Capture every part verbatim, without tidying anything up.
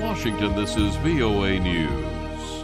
Washington, this is V O A News.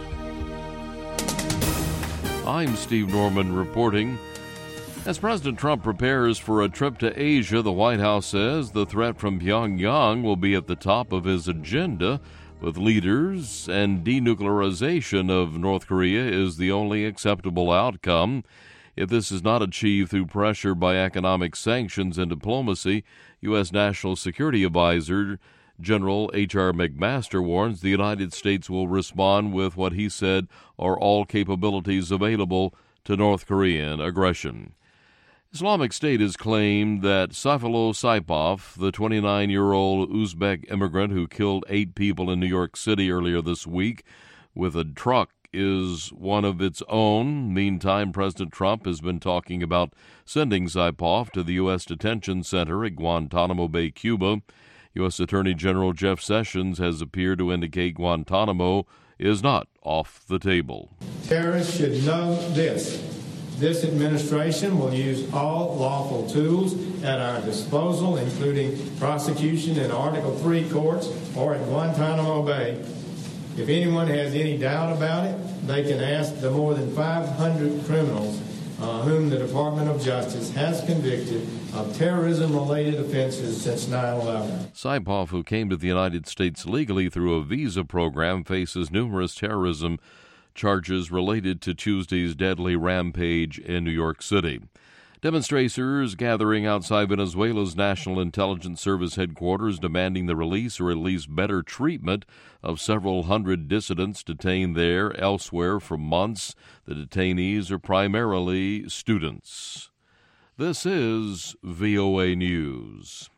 I'm Steve Norman reporting. As President Trump prepares for a trip to Asia, the White House says the threat from Pyongyang will be at the top of his agenda with leaders, and denuclearization of North Korea is the only acceptable outcome. If this is not achieved through pressure by economic sanctions and diplomacy, U S. National Security Advisor General H R. McMaster warns the United States will respond with what he said are all capabilities available to North Korean aggression. Islamic State has claimed that Sayfullo Saipov, the twenty-nine-year-old Uzbek immigrant who killed eight people in New York City earlier this week with a truck, is one of its own. Meantime, President Trump has been talking about sending Saipov to the U S detention center at Guantanamo Bay, Cuba. U S. Attorney General Jeff Sessions has appeared to indicate Guantanamo is not off the table. Terrorists should know this. This administration will use all lawful tools at our disposal, including prosecution in Article three courts or at Guantanamo Bay. If anyone has any doubt about it, they can ask the more than five hundred criminals uh, whom the Department of Justice has convicted of terrorism-related offenses since nine eleven. Saipov, who came to the United States legally through a visa program, faces numerous terrorism charges related to Tuesday's deadly rampage in New York City. Demonstrators gathering outside Venezuela's National Intelligence Service headquarters demanding the release or at least better treatment of several hundred dissidents detained there elsewhere for months. The detainees are primarily students. This is V O A News.